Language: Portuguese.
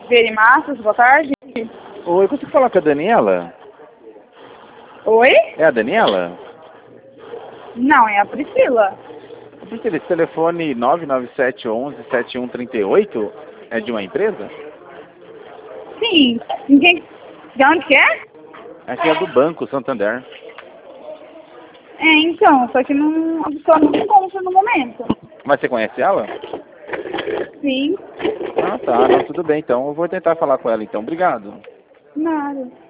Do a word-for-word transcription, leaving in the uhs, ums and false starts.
Verimaços, boa tarde. Oi, eu consigo falar com a Daniela? Oi? É a Daniela? Não, é a Priscila. Priscila, esse telefone nove nove sete um um sete um três oito é de uma empresa? Sim. Ninguém... De onde que é? Aqui é do Banco Santander. É, então, só que não, a pessoa não se encontra no momento. Mas você conhece ela? Sim. Ah, tá. Não, tudo bem, então. Eu vou tentar falar com ela, então. Obrigado. Nada.